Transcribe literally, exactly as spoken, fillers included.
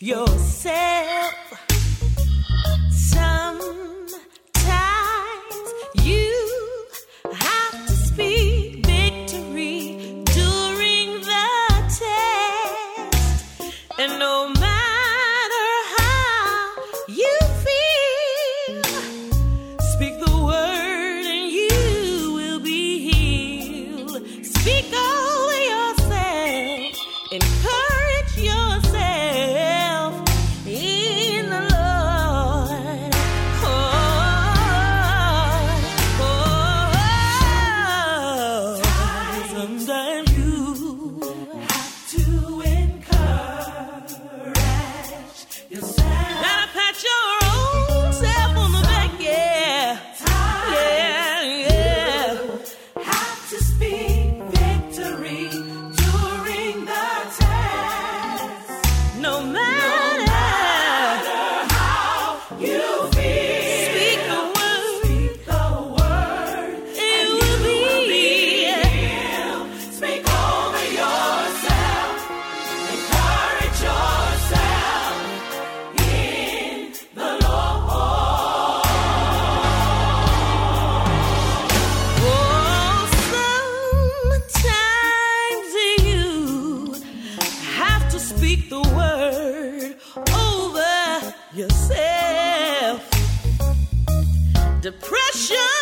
yourself. Sometimes you have to speak victory during the test. And no matter how you feel, speak the word and you will be healed. Speak over yourself. Encourage yourself in the Lord. Oh, oh, oh. Sometimes you have to encourage yourself. Gotta pat your own self on the back, yeah. Yeah, yeah. Have to speak victory during the test. No matter, no matter how you feel, speak the word. Speak the word. It will be healed. Speak over yourself. Encourage yourself in the Lord. Oh, sometimes you have to speak the word over yourself. Depression